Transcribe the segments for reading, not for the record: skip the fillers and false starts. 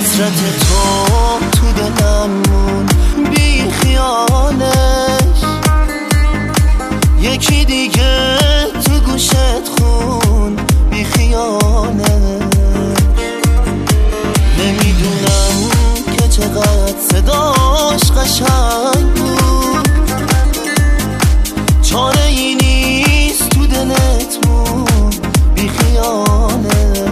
حسرت تو دلم مون بی خیالش، یکی دیگه تو گوشت خون بی خیالش. نمیدونم که چقدر صداش قشنگ بود، چاره ای نیست تو دلت مون بی خیالش.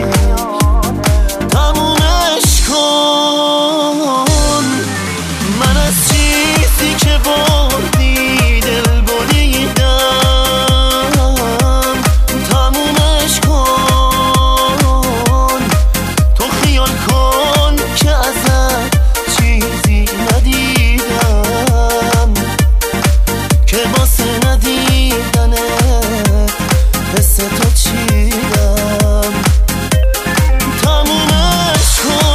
تمومش کن، من از چیزی که بردی دل بریدم. تمومش کن، تو خیال کن که ازت چیزی ندیدم، که واسه ندیدنه حس تو چیدم. تمومش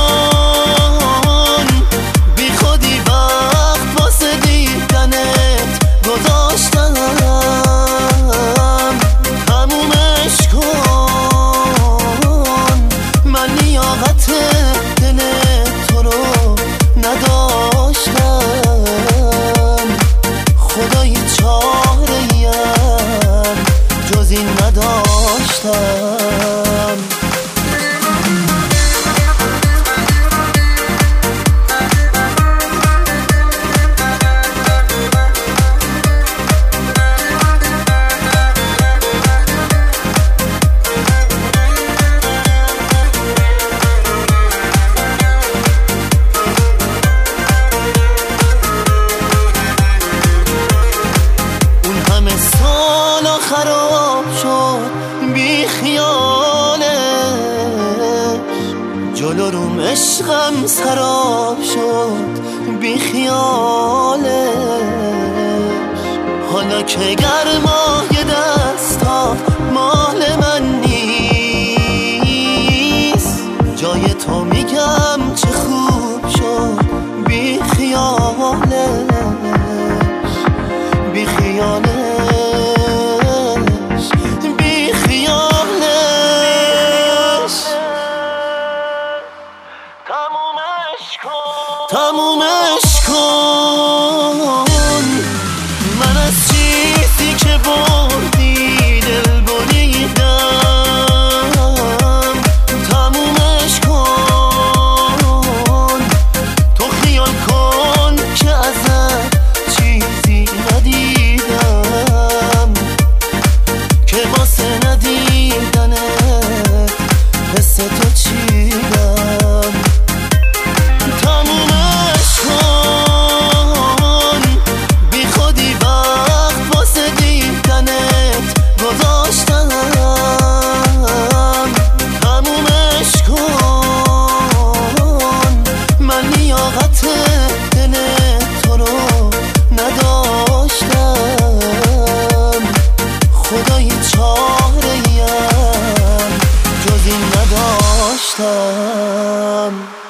کن، بی خودی وقت واسه دیدنت گذاشتم. تمومش کن، من لیاقت دل تو رو نداشتم. خدایی چاره‌ایم جز این نداشتم. خراب شد بی خیالش، جلو روم عشقم سراب شد بی خیالش. حالا که گرمای دستا مال من نیست، جای تو میگم چه خوب شد بی خیالش. بی خیالش، تمومش کن، من از چیزی که بردی دل بریدم. تمومش کن، تو خیال کن که ازت چیزی ندیدم، که واسه ندیدنه حس تو چیدم. دل تو رو نداشتم، خدایی چاره‌ایم جز این نداشتم.